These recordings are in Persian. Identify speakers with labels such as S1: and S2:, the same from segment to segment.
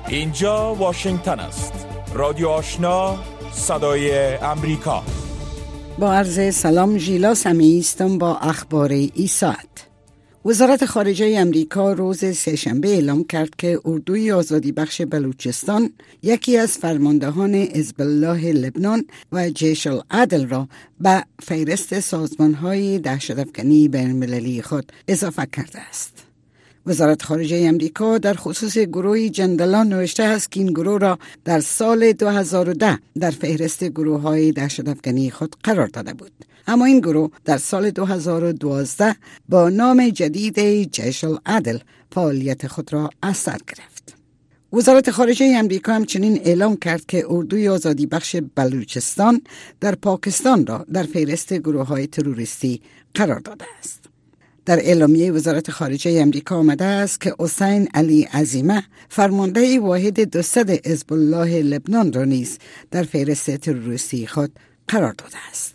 S1: اینجا واشنگتن است. رادیو آشنا، صدای امریکا.
S2: با عرض سلام، ژیلا سمیعی هستم با اخبار این ساعت. وزارت خارجه امریکا روز سه‌شنبه اعلام کرد که اردوی آزادی بخش بلوچستان یکی از فرماندهان حزب الله لبنان و جیش العدل را به فهرست سازمان‌های دهشت‌افکنی بین‌المللی خود اضافه کرده است. وزارت خارجه امریکا در خصوص گروه جندلان نوشته است که این گروه را در سال 2010 در فهرست گروه‌های دهشت‌افکنی خود قرار داده بود. اما این گروه در سال 2012 با نام جدید جیش العدل فعالیت خود را از سر گرفت. وزارت خارجه امریکا همچنین اعلام کرد که اردوی آزادی بخش بلوچستان در پاکستان را در فهرست گروه‌های تروریستی قرار داده است. در اعلامیه وزارت خارجه امریکا آمده است که حسین علی عزیمه فرمانده واحد 200 حزب الله لبنان را نیز در فهرست تروریستی خود قرار داده است.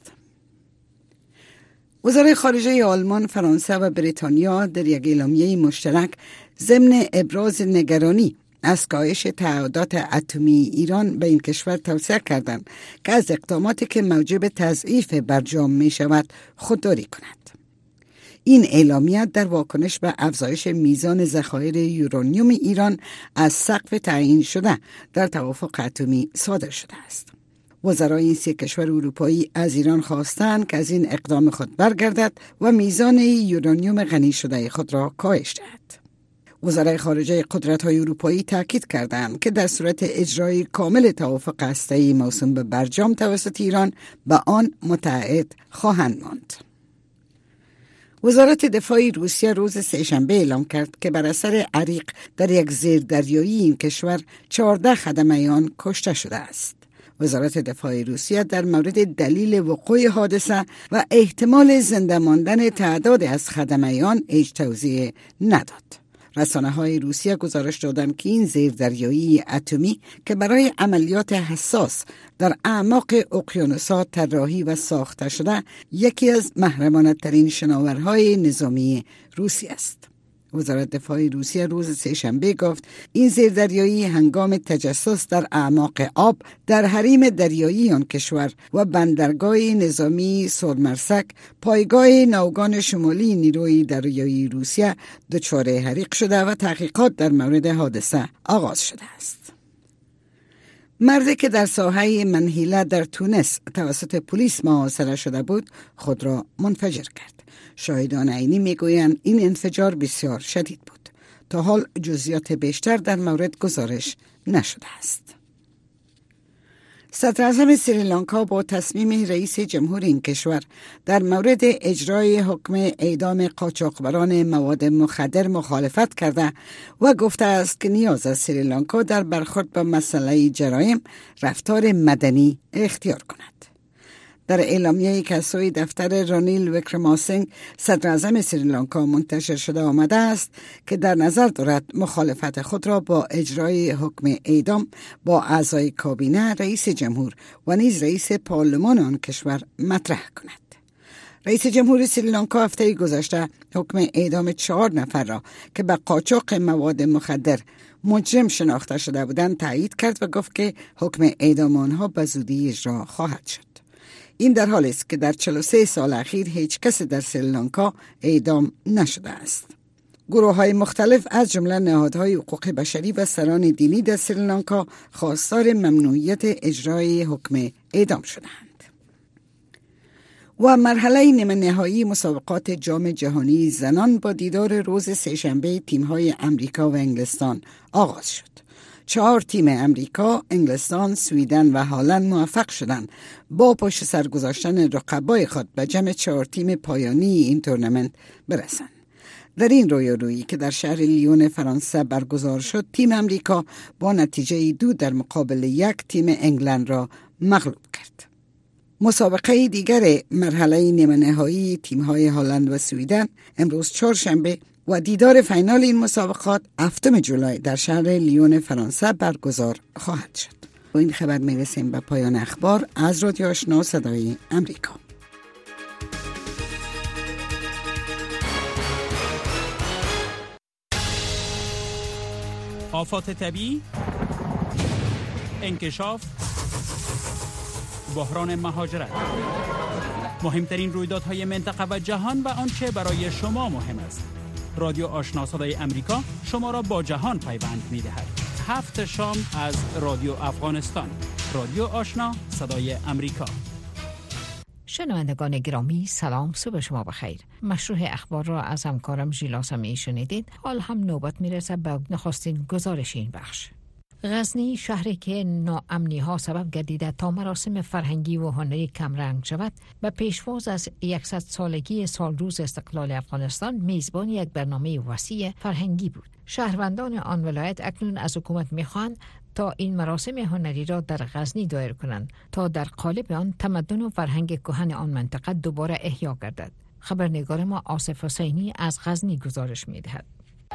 S2: وزرای خارجه آلمان، فرانسه و بریتانیا در یک اعلامیه مشترک ضمن ابراز نگرانی از کاهش تعهدات اتمی ایران به این کشور توصیه کردند که از اقداماتی که موجب تضعیف برجام می شود خودداری کند. این اعلامیه در واکنش به افزایش میزان ذخایر یورانیوم ایران از سقف تعیین شده در توافق اتمی صادر شده است. وزرای این سه کشور اروپایی از ایران خواستند که از این اقدام خود برگردد و میزان یورانیوم غنی شده خود را کاهش دهد. وزرای خارجه قدرت‌های اروپایی تاکید کردند که در صورت اجرای کامل توافق هسته‌ای موسوم به برجام توسط ایران به آن متعهد خواهند ماند. وزارت دفاع روسیه روز سه‌شنبه اعلام کرد که بر اثر عریق در یک زیردریایی این کشور 14 خدمه آن کشته شده است. وزارت دفاع روسیه در مورد دلیل وقوع حادثه و احتمال زنده ماندن تعداد از خدمه آن هیچ توضیح نداد. رسانه‌های روسیه گزارش دادند که این زیردریایی اتمی که برای عملیات حساس در اعماق اقیانوس‌ها طراحی و ساخته شده، یکی از محرمانه‌ترین شناورهای نظامی روسیه است. وزارت دفاع روسیه روز سه‌شنبه گفت این زیردریایی هنگام تجسس در اعماق آب در حریم دریایی آن کشور و بندرگاه نظامی سورمرسک، پایگاه ناوگان شمالی نیروی دریایی روسیه، دچار حریق شده و تحقیقات در مورد حادثه آغاز شده است. مردی که در ساحه منهیله در تونس توسط پلیس محاصره شده بود خود را منفجر کرد. شاهدان عینی میگویند این انفجار بسیار شدید بود. تا حال جزئیات بیشتر در مورد گزارش نشده است. صدراعظم سریلانکا با تصمیم رئیس جمهور این کشور در مورد اجرای حکم اعدام قاچاقبران مواد مخدر مخالفت کرده و گفته است که نیاز است سریلانکا در برخورد با مسئله جرایم رفتار مدنی اختیار کند. در اعلامیه‌ای که از سوی دفتر رانیل ویکرماسینگ صدراعظم سریلانکا منتشر شده آمده است که در نظر دارد مخالفت خود را با اجرای حکم اعدام با اعضای کابینه، رئیس جمهور و نیز رئیس پارلمان آن کشور مطرح کند. رئیس جمهور سریلانکا هفته گذشته حکم اعدام 4 نفر را که به قاچاق مواد مخدر مجرم شناخته شده بودند تایید کرد و گفت که حکم اعدام آنها به زودی اجرا خواهد شد. این در حالی است که در 43 سال اخیر هیچ کس در سریلانکا اعدام نشده است. گروه‌های مختلف از جمله نهادهای حقوق بشری و سران دینی در سریلانکا خواستار ممنوعیت اجرای حکم اعدام شدند. و مرحله نیمه نهایی مسابقات جام جهانی زنان با دیدار روز سه‌شنبه تیم‌های امریکا و انگلستان آغاز شد. 4 تیم امریکا، انگلستان، سویدن و هلند موفق شدند با پشت سر گذاشتن رقبای خود به جمع 4 تیم پایانی این تورنمنت برسند. در این رویارویی که در شهر لیون فرانسه برگزار شد، تیم امریکا با نتیجه 2 در مقابل 1 تیم انگلند را مغلوب کرد. مسابقه دیگر مرحله نیمه نهایی تیم‌های هلند و سویدن امروز چهارشنبه و دیدار فینال این مسابقات 7 جولای در شهر لیون فرانسه برگزار خواهد شد. با این خبر میرسیم به پایان اخبار از رادیو آشنا صدای امریکا.
S3: آفات طبیعی، انکشاف، بحران مهاجرت، مهمترین رویدادهای منطقه و جهان و آنچه برای شما مهم است. رادیو آشنا صدای امریکا شما را با جهان پیوند می‌دهد. 7 شام از رادیو افغانستان. رادیو آشنا صدای امریکا.
S4: شنوندگان گرامی، سلام، صبح شما بخیر. مشروع اخبار را از همکارم ژیلا سمیعی شنیدید. حال هم نوبت میرسه به نخستین گزارش این بخش. غزنی، شهری که ناامنی ها سبب گردیده تا مراسم فرهنگی و هنری کمرنگ شود، به پیشواز از 100 سالگی سالروز استقلال افغانستان میزبان یک برنامه وسیع فرهنگی بود. شهروندان آن ولایت اکنون از حکومت میخواهند تا این مراسم هنری را در غزنی دایر کنند تا در قالب آن تمدن و فرهنگ کهن آن منطقه دوباره احیا گردد. خبرنگار ما آصف حسینی از غزنی گزارش می‌دهد.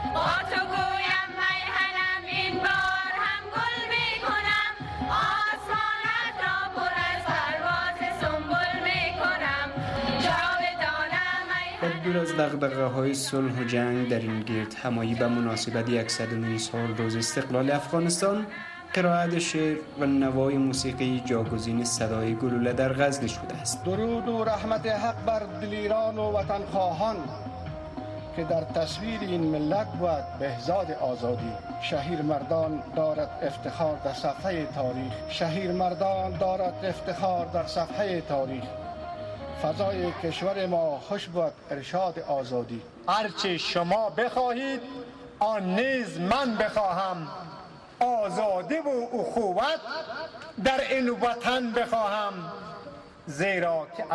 S5: دور از دغدغه‌های صلح و جنگ در این گرد همایی به مناسبت 100مین سال روز استقلال افغانستان، قرائت شعر و نوای موسیقی جاگزین صدای گلوله در غزنی شده است.
S6: درود و رحمت حق بر دلیران و وطنخواهان که در تصویر این ملت بود بهزاد آزادی. شهیر مردان دارد افتخار در صفحه تاریخ. شهیر مردان دارد افتخار در صفحه تاریخ. فضای کشور ما خوش بود ارشاد آزادی.
S7: هرچه شما بخواهید آن نیز من بخواهم. آزادی و اخوت در این وطن بخواهم. زیرا که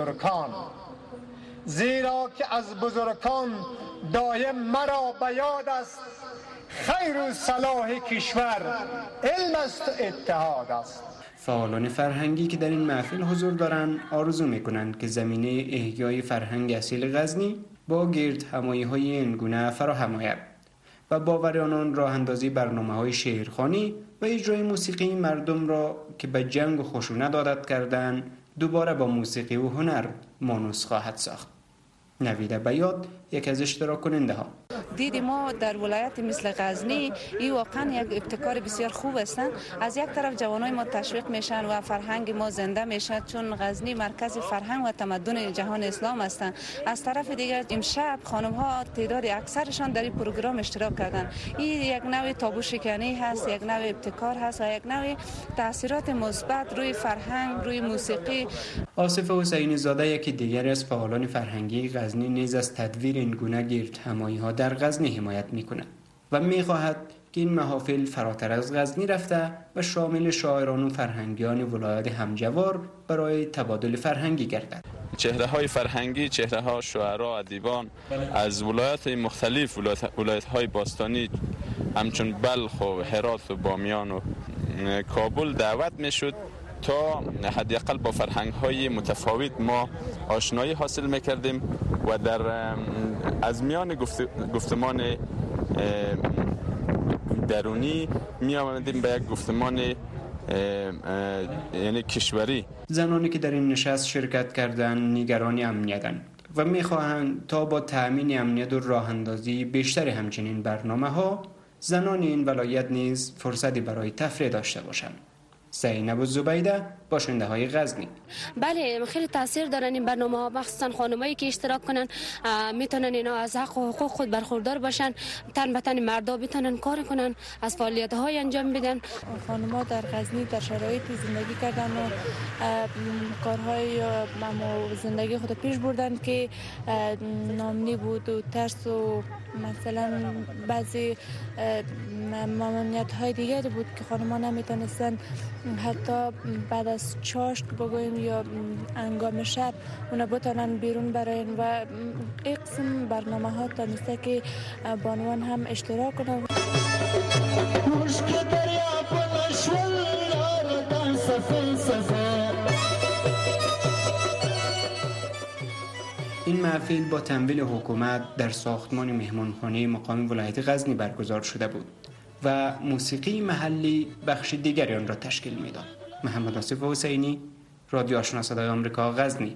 S7: از بزرگان دایم مرا به یاد است. خیر و صلاح کشور علم است و اتحاد است.
S5: فعالان فرهنگی که در این محفل حضور دارند آرزو می‌کنند که زمینه احیای فرهنگ اصیل غزنی با گرد همایی‌های این گونه فراهم آید و باور آنان راه اندازی برنامه‌های شعرخوانی و اجرای موسیقی مردم را که به جنگ و خشونت عادت کردند دوباره با موسیقی و هنر مانوس خواهد ساخت. نوید بیاد یک از اشتراک کننده ها.
S8: دید ما در ولایت مثل غزنی این واقعا یک ابتکار بسیار خوب است. از یک طرف جوانای ما تشویق میشن و فرهنگ ما زنده میشه، چون غزنی مرکز فرهنگ و تمدن جهان اسلام هستند. از طرف دیگر امشب خانم ها تعداد اکثرشان در این پروگرام اشتراک کردن. این یک نوع تابو شکنی هست، یک نوع ابتکار هست و یک نوع تاثیرات مثبت روی فرهنگ، روی موسیقی.
S5: آصف حسینی زاده یکی دیگر از فعالان فرهنگی غزنی نیز از تدویر این گونه گرد همایی‌ها در غزنی حمایت می‌کند و می‌خواهد که این محافل فراتر از غزنی رفته و شامل شاعران و فرهنگیان ولایات همجوار برای تبادل فرهنگی گردد.
S9: چهره‌های فرهنگی، چهره‌ها شاعران، ادیبان از ولایات مختلف، ولایت‌های باستانی همچون بلخ و هرات و بامیان و کابل دعوت می‌شد تا حداقل با فرهنگ‌های متفاوت ما آشنایی حاصل می‌کردیم و در از میان گفتمان درونی می‌آمدیم به یک گفتمان یعنی کشوری.
S5: زنانی که در این نشست شرکت کردند نگران امنیتند و می‌خواهند تا با تأمین امنیت و راه اندازی بیشتر همچنین برنامه‌ها زنان این ولایت نیز فرصتی برای تفریح داشته باشند. زینب زبیده، باشنده های غزنی.
S10: بله، خیلی تاثیر دارن این برنامه‌ها، مخصوصا خانمایی که اشتراک کنن میتونن اینا از حق و حقوق خود برخوردار باشن، تن به تن مردا بتونن کار کنن، از فعالیت‌های انجام بدن.
S11: خانم‌ها در غزنی در شرایطی زندگی کردن و کارهای زندگی خود پیش بردن که ناامنی بود و ترس و مثلا بعضی ممنوعیت‌های دیگری بود که خانم‌ها نمیتونستن حتی بعد از چاشت بگویم یا انگام شب اونا بتونن بیرون برن و این قسم برنامه ها تانسته که بانوان هم اشتراک کنن.
S5: این محفل با تمویل حکومت در ساختمان مهمانخانه مقام ولایت غزنی برگزار شده بود و موسیقی محلی بخش دیگری آن را تشکیل میداد. محمد آصف حسینی، رادیو آشنا صدای آمریکا، غزنی.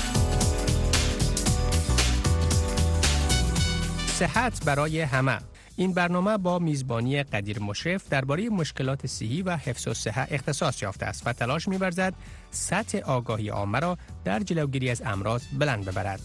S12: صحت برای همه. این برنامه با میزبانی قدیر مشرف درباره مشکلات صحی و حفظ الصحه اختصاص یافته است و تلاش می‌ورزد سطح آگاهی عامه را در جلوگیری از امراض بلند ببرد.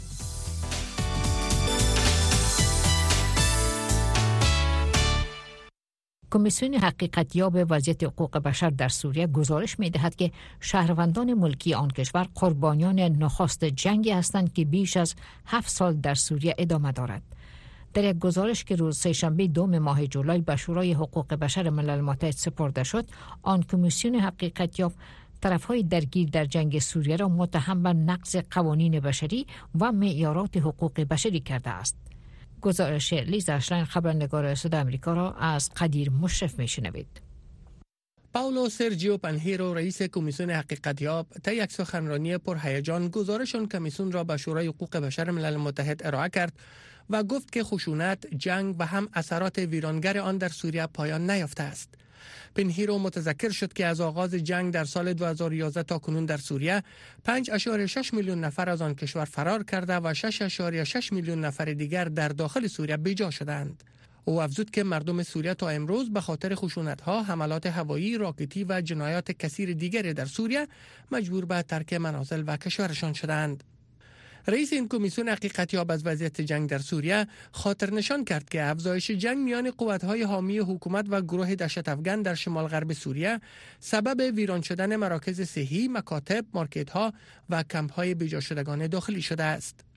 S4: کمیسیون حقیقتیاب وضعیت حقوق بشر در سوریه گزارش می‌دهد که شهروندان ملکی آن کشور قربانیان نخست جنگی هستند که بیش از 7 سال در سوریه ادامه دارد. در یک گزارش که روز سه‌شنبه 2 ماه جولای به شورای حقوق بشر ملل متحد سپرده شد، آن کمیسیون حقیقتیاب طرف‌های درگیر در جنگ سوریه را متهم به نقض قوانین بشری و معیارات حقوق بشری کرده است. گزارش لیزا اشلاین خبرنگار صدای آمریکا را از قدیر مشرف میشنوید.
S12: پاولو سرجیو پنهیرو رئیس کمیسیون حقیقتیاب طی یک سخنرانی پرهیجان گزارش آن کمیسیون را به شورای حقوق بشر ملل متحد ارائه کرد و گفت که خشونت، جنگ و هم اثرات ویرانگر آن در سوریه پایان نیافته است. پنهیرو متذکر شد که از آغاز جنگ در سال 2011 تا کنون در سوریه 5.6 میلیون نفر از آن کشور فرار کرده و 6.6 میلیون نفر دیگر در داخل سوریه بیجا شدند. او افزود که مردم سوریه تا امروز به خاطر خشونت‌ها، حملات هوایی، راکتی و جنایات کثیر دیگری در سوریه مجبور به ترک منازل و کشورشان شدند. رئیس این کمیسیون حقیقتیاب از وضعیت جنگ در سوریه خاطر نشان کرد که افزایش جنگ میان قوت‌های حامی حکومت و گروه دهشت افکن در شمال غرب سوریه سبب ویران شدن مراکز صحی، مکاتب، مارکت‌ها و کمپ‌های بیجا شدگان داخلی شده است.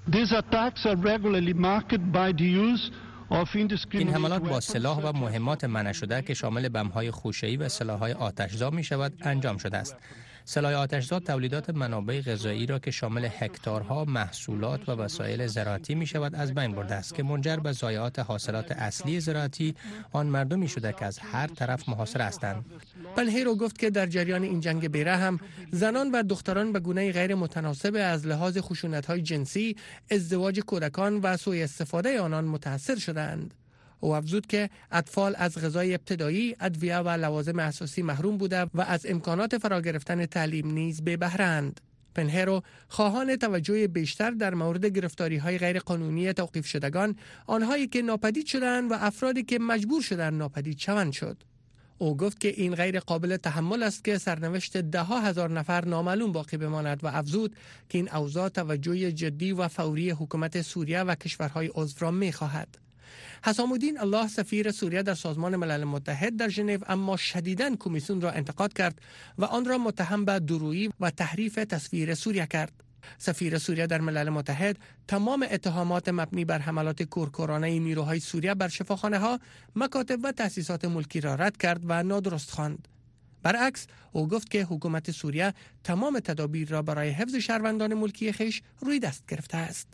S12: این حملات با سلاح و مهمات منع شده که شامل بم‌های خوشه‌ای و سلاح‌های آتش‌زا می‌شود انجام شده است. سلاح آتش‌زا تولیدات منابع غذایی را که شامل هکتارها محصولات و وسایل زراعتی می شود از بین برده است که منجر به ضایعات حاصلات اصلی زراعتی آن مردمی شده که از هر طرف محاصره هستند. پنهیرو گفت که در جریان این جنگ بی‌رحم زنان و دختران به گونه غیر متناسب از لحاظ خشونت‌های جنسی، ازدواج کودکان و سوء استفاده آنان متاثر شدند. او افزود که اطفال از غذای ابتدایی، ادویه و لوازم اساسی محروم بوده و از امکانات فرا گرفتن تعلیم نیز بی بهره‌اند. پنهیرو خواهان توجه بیشتر در مورد گرفتاری‌های غیر قانونی توقیف شدگان، آنهایی که ناپدید شدند و افرادی که مجبور شدند ناپدید شوند شد. او گفت که این غیر قابل تحمل است که سرنوشت ده‌ها هزار نفر نامعلوم باقی بماند و افزود که این اوضاع توجه جدی و فوری حکومت سوریه و کشورهای عضو را می‌خواهد. حسام الدین الله سفیر سوریه در سازمان ملل متحد در ژنو اما شدیداً کمیسیون را انتقاد کرد و آن را متهم به دورویی و تحریف تصویر سوریه کرد. سفیر سوریه در ملل متحد تمام اتهامات مبنی بر حملات کورکورانه نیروهای سوریه بر شفاخانه‌ها، مکاتب و تأسیسات ملکی را رد کرد و نادرست خواند. برعکس او گفت که حکومت سوریه تمام تدابیر را برای حفظ شهروندان ملکی خویش روی دست گرفته است.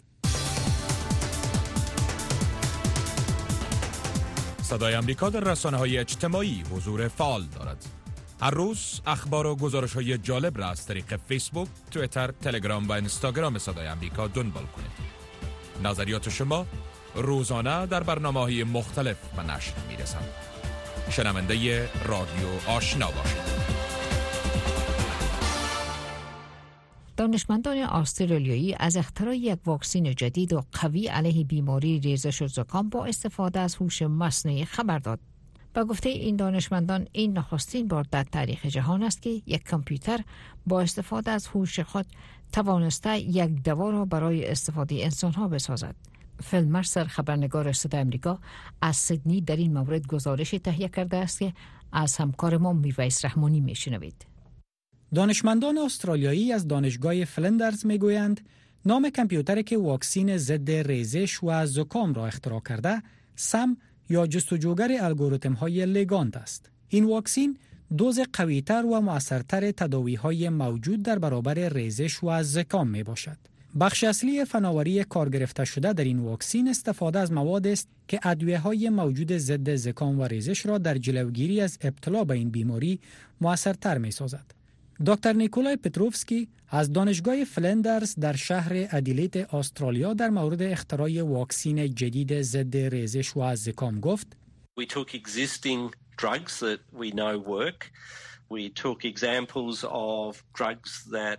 S1: صدای آمریکا در رسانه‌های اجتماعی حضور فعال دارد. هر روز اخبار و گزارش‌های جالب را از طریق فیسبوک، توییتر، تلگرام و اینستاگرام صدای آمریکا دنبال کنید. نظریات شما روزانه در برنامه‌های مختلف به نشر می‌رسند. شنونده رادیو آشنا باشید.
S4: دانشمندان استرالیایی از اختراع یک واکسن جدید و قوی علیه بیماری ریزش و زکام با استفاده از هوش مصنوعی خبر داد. با گفته این دانشمندان، این نخستین بار در تاریخ جهان است که یک کامپیوتر با استفاده از هوش خود توانسته یک دوا را برای استفاده انسان‌ها بسازد. فیل مرسر خبرنگار صدای آمریکا از سیدنی در این مورد گزارش تهیه کرده است که از همکار ما میرویس رحمانی میشنوید.
S13: دانشمندان استرالیایی از دانشگاه فلندرز میگویند نام کامپیوتری که واکسن ضد ریزش و زکام را اختراع کرده، سم یا جستجوگر الگوریتم‌های لیگاند است. این واکسن دوز قوی‌تر و مؤثرتر تداوی‌های موجود در برابر ریزش و زکام میباشد. بخش اصلی فناوری کارگرفته شده در این واکسن استفاده از مواد است که ادویه‌های موجود ضد زکام و ریزش را در جلوگیری از ابتلا به این بیماری مؤثرتر می‌سازد. دکتر نیکولای پتروفسکی از دانشگاه فلندرز در شهر ادیلیت استرالیا در مورد اختراع واکسن جدید ضد ریزش و زکام گفت:
S14: We took existing drugs that we know work. We took examples of drugs that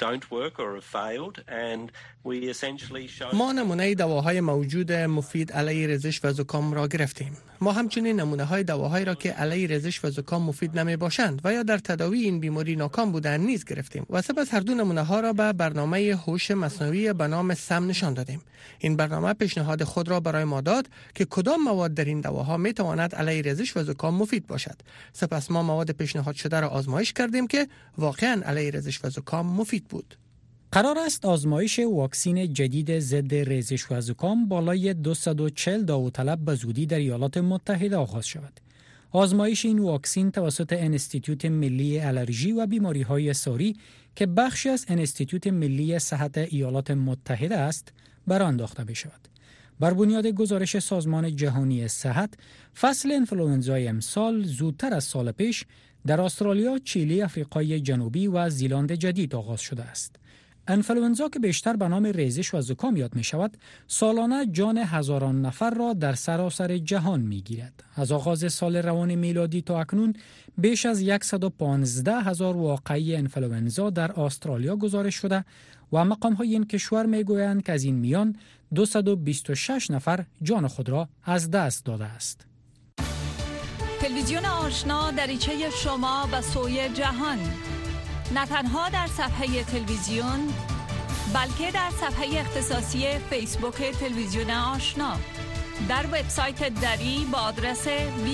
S14: don't work or have failed, and we essentially show.
S12: ما نمونه دواهای موجود مفید علیه رزش و زکام را گرفتیم. ما همچنین نمونه های دواهایی را که علیه رزش و زکام مفید نمی باشند و یا در تداوی این بیماری ناکام بودند نیز گرفتیم و سپس هر دو نمونه ها را به برنامه هوش مصنوعی به نام سم نشان دادیم. این برنامه پیشنهاد خود را برای ما داد که کدام مواد در این دواها می تواند علیه رزش و زکام مفید باشد. سپس ما مواد پیشنهاد شده را آزمایش کردیم که واقعاً علیه رزش و زکام مفید بود.
S13: قرار است آزمایش واکسن جدید ضد رزش و زکام بالای 240 داوطلب به زودی در ایالات متحده آغاز شود. آزمایش این واکسن توسط انستیتوت ملی آلرژی و بیماری‌های ساری که بخشی از انستیتوت ملی صحت ایالات متحده است، برآورده انداخته بشود. بر بنیاد گزارش سازمان جهانی صحت، فصل انفلوئنزای امسال زودتر از سال پیش در استرالیا، چیلی، آفریقای جنوبی و زیلند جدید آغاز شده است. انفلوئنزا که بیشتر به نام رزش و زکام یاد می شود، سالانه جان هزاران نفر را در سراسر جهان می گیرد. از آغاز سال روان میلادی تا اکنون بیش از 115,000 واقعه انفلوئنزا در استرالیا گزارش شده و مقام‌های این کشور می گویند که از این میان 226 نفر جان خود را از دست داده است.
S15: تلویزیون آشنا دریچه شما به سوی جهان، نه تنها در صفحه تلویزیون بلکه در صفحه اختصاصی فیسبوک تلویزیون آشنا، در وبسایت دری با آدرس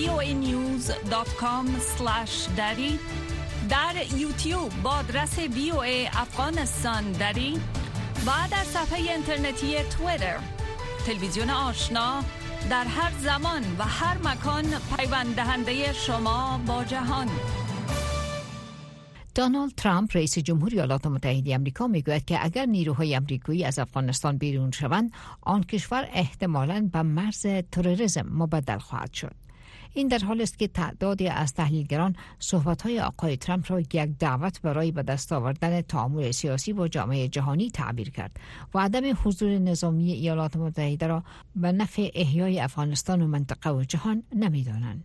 S15: voanews.com/dari، در یوتیوب با آدرس VOA افغانستان دری و در صفحه اینترنتی توییتر. تلویزیون آشنا در هر زمان و هر مکان پیوند دهنده شما با جهان.
S4: دونالد ترامپ رئیس جمهوری ایالات متحده آمریکا میگوید که اگر نیروهای آمریکایی از افغانستان بیرون شوند، آن کشور احتمالاً به مرز تروریسم مبدل خواهد شد. این در حالی است که تعدادی از تحلیلگران صحبت‌های آقای ترامپ را یک دعوت برای به دست آوردن تعامل سیاسی با جامعه جهانی تعبیر کرد و عدم حضور نظامی ایالات متحده را به نفع احیای افغانستان و منطقه و جهان نمی‌دانند.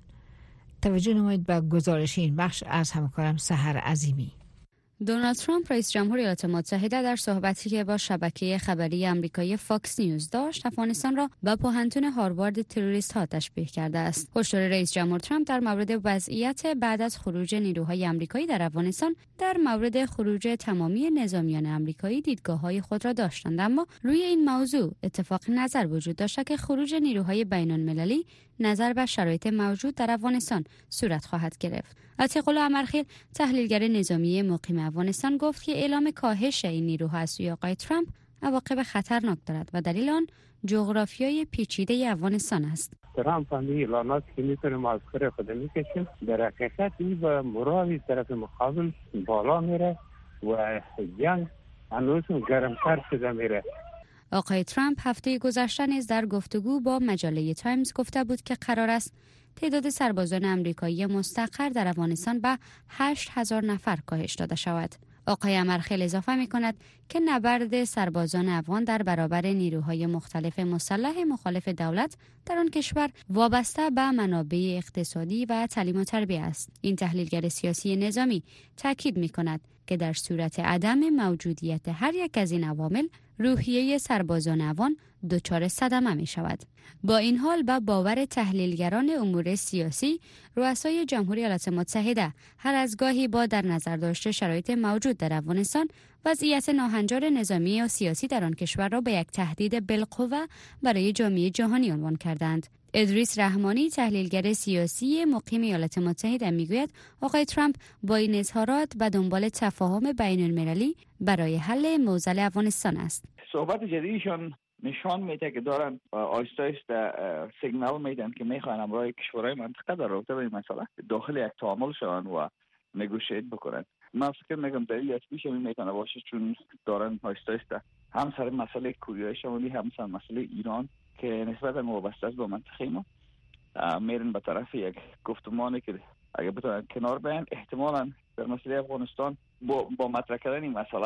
S4: توجه نمایید به گزارش این بخش از همکارم سحر عظیمی.
S16: دونالد ترامپ رئیس جمهور ایالات متحده در صحبتی که با شبکه خبری آمریکایی فاکس نیوز داشت، افغانستان را با پوهنتون هاروارد تروریست ها تشبیه کرده است. هشدار رئیس جمهور ترامپ در مورد وضعیت بعد از خروج نیروهای آمریکایی در افغانستان در مورد خروج تمامی نظامیان آمریکایی دیدگاه‌های خود را داشتند، اما روی این موضوع اتفاق نظر وجود داشت که خروج نیروهای بین‌المللی نظر به شرایط موجود در افغانستان صورت خواهد گرفت. عتیق الله امرخیل، تحلیلگر نظامی مقیم افغانستان، گفت که اعلام کاهش این نیروها از سوی آقای ترامپ عواقب خطرناک دارد و دلیل آن جغرافیای پیچیده افغانستان است.
S17: ترامپ هم اعلانات که میتونه معسکر خود میکشه، در حقیقت این به مراد طرف مقابل بالا میره و جنگ هنوز گرمتر شده میره.
S16: آقای ترامپ هفته گذشته نیز در گفتگو با مجله تایمز گفته بود که قرار است تعداد سربازان آمریکایی مستقر در افغانستان به 8,000 نفر کاهش داده شود. آقای امرخیل اضافه می‌کند که نبرد سربازان افغان در برابر نیروهای مختلف مسلح مخالف دولت در آن کشور وابسته به منابع اقتصادی و تعلیم و تربیت است. این تحلیلگر سیاسی نظامی تاکید می‌کند که در صورت عدم موجودیت هر یک از این عوامل، روحیه سربازان افغان دچار صدمه می شود. با این حال با باور تحلیلگران امور سیاسی، رؤسای جمهوری ایالات متحده هر از گاهی با در نظر داشته شرایط موجود در افغانستان، وضعیت ناهنجار نظامی و سیاسی در آن کشور را به یک تهدید بالقوه برای جامعه جهانی عنوان کردند. ادریس رحمانی، تحلیلگر سیاسی مقیم ایالات متحده، میگوید آقای ترامپ با این اظهارات به دنبال تفاهم بین‌المللی برای حل معضل افغانستان است.
S18: صحبت جدیدشان نشان میده که دارن آیسته آیسته سیگنال میدن که میخوان امروی کشورهای منطقه در رابطه با این مسئله داخل یک تعامل شوند و نگوشیت بکنن. من فکر میگم دلیل اصلیش این میتونه باشه چون دارن آیسته آیسته هم سر مسئله کوریای شمالی هم سر مسئله ایران که نسبتا وابسته است با منطقه ما میرن به طرف یک گفتمانی که اگه بتونن کنار بیان، احتمالاً در مسئله افغانستان با مطرح کردن این مسئله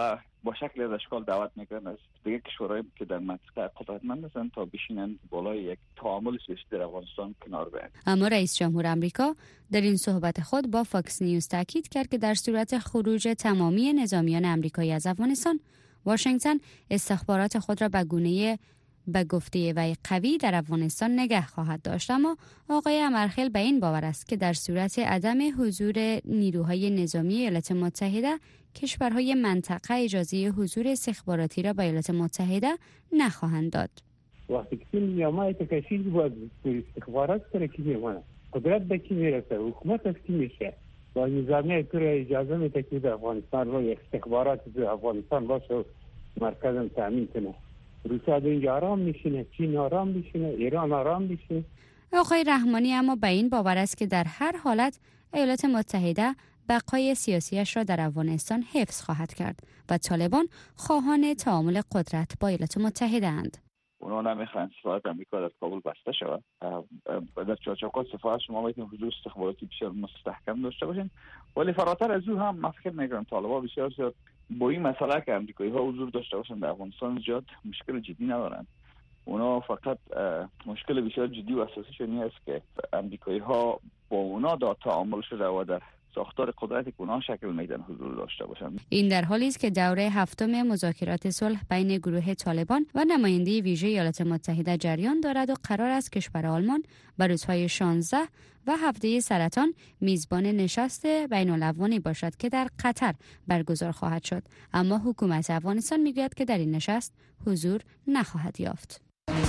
S18: با شکل از اشکال دعوت میکنن از دیگه کشورهایی که در منطقه قدرتمند هستند تا بشینن بالای یک تعامل سیاسی در افغانستان کنار بیان.
S16: اما رئیس جمهور آمریکا در این صحبت خود با فاکس نیوز تاکید کرد که در صورت خروج تمامی نظامیان آمریکایی از افغانستان، واشنگتن استخبارات خود را به گفته وی قوی در افغانستان نگه خواهد داشت. اما آقای امرخیل به این باور است که در صورت عدم حضور نیروهای نظامی ایالات متحده، کشورهای منطقه اجازه حضور استخباراتی را به ایالات متحده نخواهند داد.
S17: وقتی که نیامه تکشید باید استخبارات ترکی میمونه، قدرت به کی میرسه، حکومت از کی میشه، با نظامی طور اجازه میده که در افغانستان رو استخبارات در افغانستان باشه و مرکزم تامین کنه. روسیه در اینجا آرام میشینه، چین آرام میشینه، ایران آرام میشینه.
S16: آقای رحمانی اما به این باور است که در هر حالت ایالات متحده بقای سیاسیش را در افغانستان حفظ خواهد کرد و طالبان خواهان تعامل قدرت با ایالات متحده اند.
S18: اونا نمیخواهند سفارت امریکا در کابل بسته شود. در چارچوب سفارت شما باید حضور استخباراتی بسیار مستحکم داشته باشین، ولی فراتر از او هم من فکر میکنم طالبان بسیار زیاد با این مسئله که امریکایی ها حضور داشته باشند در افغانستان زیاد مشکل جدی ندارند. اونا فقط مشکل بسیار جدی و اساسیشون این است که امریکایی ها با اونا دا تعامل شده و در ساختار قدرتی که اونا شکل میدن حضور داشته باشند.
S16: این در حالی است که دوره هفتم مذاکرات صلح بین گروه طالبان و نماینده ویژه ایالات متحده جریان دارد و قرار است کشور آلمان به روزهای 16 و هفته سرطان میزبان نشست بین‌الاقوایی باشد که در قطر برگزار خواهد شد. اما حکومت افغانستان میگوید که در این نشست حضور نخواهد یافت.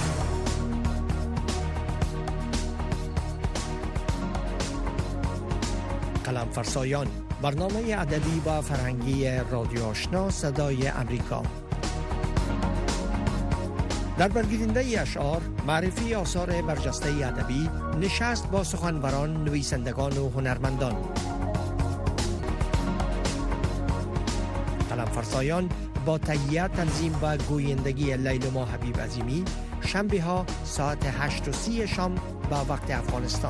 S19: قلمفرسایان، برنامه ادبی و فرهنگی رادیو آشنا صدای امریکا. در برگزیدنده اشعار، معرفی آثار برجسته ادبی، نشست با سخنوران، نویسندگان و هنرمندان. قلمفرسایان با تهیه، تنظیم و گویندگی لیلما حبیب عظیمی، شنبه ها ساعت 8:30 شام به وقت افغانستان.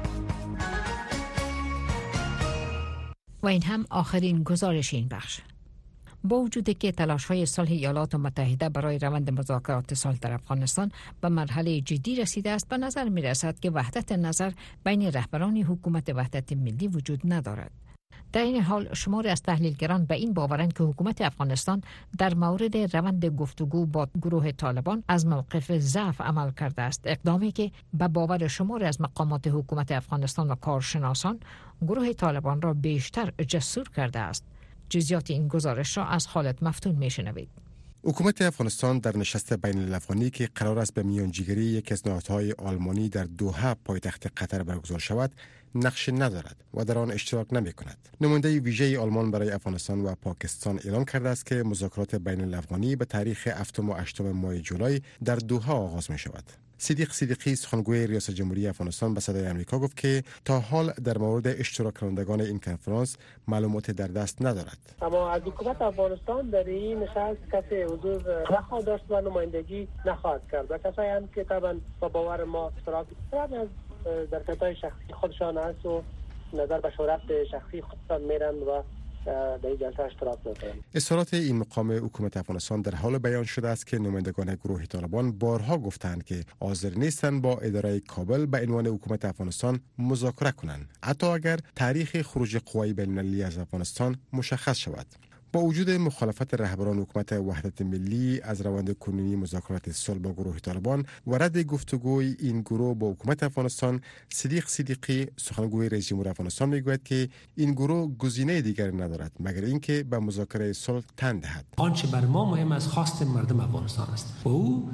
S4: و این هم آخرین گزارش این بخش. با وجود که تلاش‌های صلح ایالات متحده برای روند مذاکرات صلح در افغانستان به مرحله جدی رسیده است، به نظر می‌رسد که وحدت نظر بین رهبران حکومت وحدت ملی وجود ندارد. در این حال شماری از تحلیلگران به این باورند که حکومت افغانستان در مورد روند گفتگو با گروه طالبان از موقف ضعف عمل کرده است، اقدامی که به باور شماری از مقامات حکومت افغانستان و کارشناسان گروه طالبان را بیشتر جسور کرده است. جزئیات این گزارش را از خالد مفتون میشنوید.
S20: حکومت افغانستان در نشست بین الافغانی که قرار است به میانجیگری یکی از نهادهای آلمانی در دوحه پایتخت قطر برگزار شود نقش ندارد و در آن اشتراک نمی کند. نماینده ویژه آلمان برای افغانستان و پاکستان اعلام کرده است که مذاکرات بین الافغانی به تاریخ 7 و 8 ماه جولای در دوحه آغاز می شود. صدیق صدیقی سخنگوی ریاست جمهوری افغانستان به صدای آمریکا گفت که تا حال در مورد اشتراک کنندگان این کنفرانس معلومات در دست ندارد.
S21: اما از حکومت افغانستان در این نشست کسی حضور نخواهد داشت و نمایندگی نخواهد کرد و کسایی هم که طبعا با باور ما اشتراک از در کتای شخصی خودشان هست و نظر به شورت شخصی خودشان میرن و در این جلسه اشتراک میکنن. اظهارات
S20: این مقام حکومت افغانستان در حال بیان شده است که نمایندگان گروه طالبان بارها گفتند که حاضر نیستند با اداره کابل به عنوان حکومت افغانستان مذاکره کنند، حتی اگر تاریخ خروج قوای بین‌المللی از افغانستان مشخص شود. با وجود مخالفت رهبران حکومت وحدت ملی از روند کنونی مذاکرات صلح با گروه طالبان و رد گفتگوی این گروه با حکومت افغانستان، صدیق صدیقی سخنگوی رئیس جمهور افغانستان میگوید که این گروه گزینه دیگری ندارد مگر اینکه به مذاکره صلح تن دهد.
S22: آنچه بر ما مهم است خواست مردم افغانستان است و او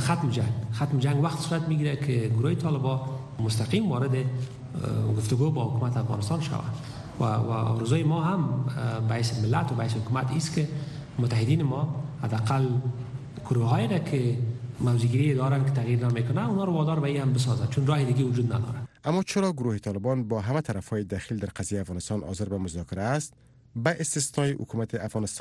S22: ختم جنگ وقت صورت میگیره که گروه طالبان مستقیم وارد گفتگو با حکومت افغانستان شود. و آرزوی ما هم باعث ملت و باعث حکومت است که متحدین ما حداقل گروه‌هایی را که موضوعگیری دارن که تغییر نمیکنه اونا رو وادار به این هم بسازن، چون راه دیگه وجود نداره.
S20: اما چرا گروه طالبان با همه طرف‌های داخل در قضیه افغانستان حاضر به مذاکره است؟ به استثنای حکومت افغانستان.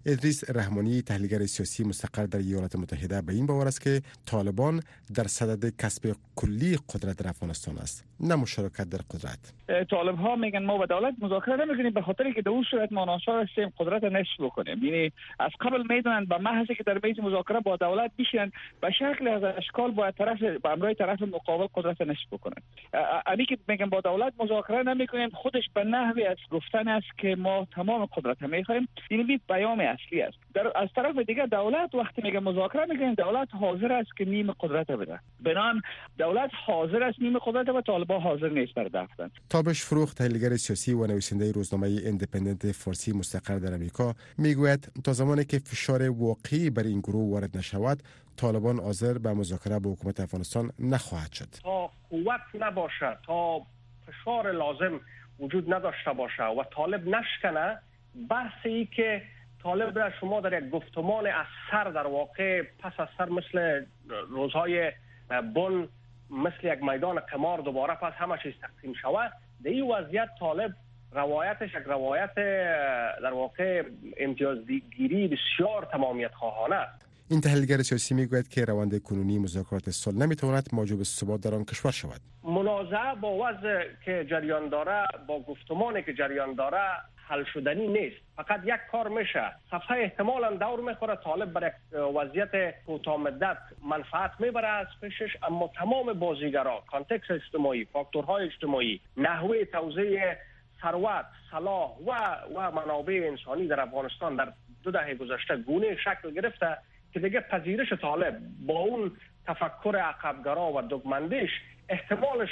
S20: ادریس رحمانی تحلیلگر سیاسی مستقر در ایالات متحده به این باور است که طالبان در صدد کسب کلی قدرت در افغانستان است، نه مشارکت در قدرت.
S18: طالب ها میگن ما با دولت مذاکره نمیکنیم به خاطر که در اون صورت ما ناچار هستیم قدرت نصف بکنیم. یعنی از قبل میدونن به محض که در میز مذاکره با دولت بشین به شکل از اشکال باید به امرای طرف مقابل قدرت نصف بکنن. علی که میگن با دولت مذاکره نمیکنیم خودش به نحوی از گفتن است که ما تمام قدرت میخوایم. این پیام اصلی است. از طرف دیگه دولت وقتی میگه مذاکره میکنیم دولت حاضر است که نیم قدرت بده. بنابراین دولت حاضر است نیم قدرت و طالبان حاضر نیست بر دفتن.
S20: تابش فروغ تحلیلگر سیاسی و نویسنده روزنامه ایندیپندنت فارسی مستقر در امریکا میگوید تا زمانی که فشار واقعی بر این گروه وارد نشود طالبان حاضر به مذاکره با حکومت افغانستان نخواهد شد.
S21: تا قوت نباشه، تا فشار لازم وجود نداشته باشه و طالب نشکنه، بحثی که طالب را شما در یک گفتمان از سر در واقع پس از سر مثل روزهای بن مثل یک میدان قمار دوباره پس همه چیز تقسیم شود، در این وضعیت طالب روایتش یک روایت در واقع امتیازگیری بسیار تمامیت خواهانه است.
S20: این تحلیلگر سیاسی میگوید که روند کنونی مذاکرات صلح نمیتواند موجب ثبات در آن کشور شود.
S21: منازعه با وضع که جریان داره، با گفتمانی که جریان داره حل شدنی نیست. فقط یک کار میشه، صفحه احتمالاً دور میخوره، طالب برای وضعیت کوتاه مدت منفعت میبره از پیشش، اما تمام بازیگرا، کانتکست اجتماعی، فاکتورهای اجتماعی، نحوه توزیع ثروت، صلاح و منابع انسانی در افغانستان در 2 دهه گذشته گونه شکل گرفته که دیگه پذیرش طالب با اون تفکر عقبگرا و دگمندیش احتمالش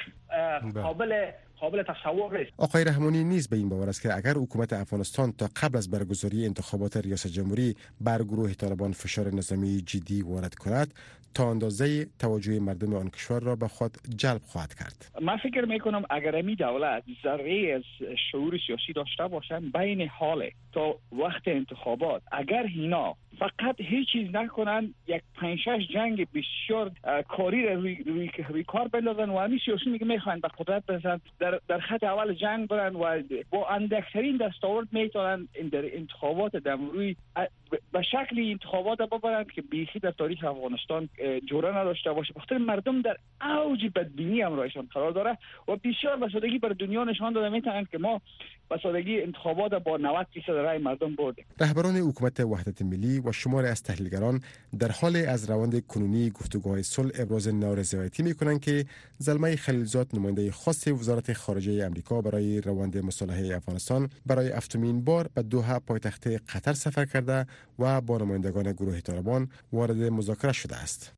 S21: قابل تصور نیست.
S20: آقای رحمانی نیز به این باور است که اگر حکومت افغانستان تا قبل از برگزاری انتخابات ریاست جمهوری بر گروه طالبان فشار نظامی جدی وارد کند تا اندازه توجه مردم آن کشور را به خود جلب خواهد کرد.
S18: من فکر میکنم اگر امی دولت ذره از شعور سیاسی داشته باشند بین حال تا وقت انتخابات، اگر اینا فقط هیچ چیز نکنن، یک 5-6 جنگ بسیار کاری روی کار بندازن و همی سیاسی میگه میخواین به قدرت برسن، در خط اول جنگ برن و با اندکترین دستاورد میتونن در انتخابات دموی به شکل انتخابات ببرند که بیخی در تاریخ افغانستان جوره نداشته باشه. بخاطر مردم در اوج بدبینی امرایشان قرار داره و بسیار به سادگی بر دنیا نشان داده میتونند که ما به سادگی انتخابات با 90% رای مردم بردیم.
S20: رهبران حکومت وحدت ملی و شماری از تحلیلگران در حال از روند کنونی گفتگوهای صلح ابراز نارضایتی میکنند که زلمه خلیلزاد نماینده خاص وزارت خارجه آمریکا برای روند مصالحه افغانستان برای 7مین بار به دوحه پایتخت قطر سفر کرده و با نمایندگان گروه طالبان وارد مذاکره شده است.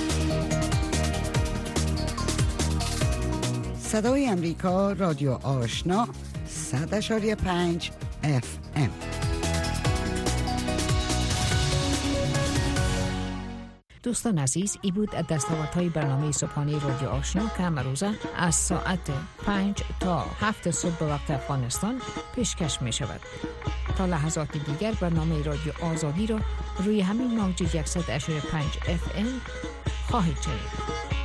S2: صدای امریکا، رادیو آشنا، 100.5 FM.
S4: دوستان عزیز، ای بود دستاوردهای برنامه صبحانه رادیو آشنا که امروزه از ساعت 5 تا 7 صبح به وقت افغانستان پیشکش می شود. تا لحظات دیگر برنامه رادیو آزادی را روی همین موج 100.5 FM خواهید شنید.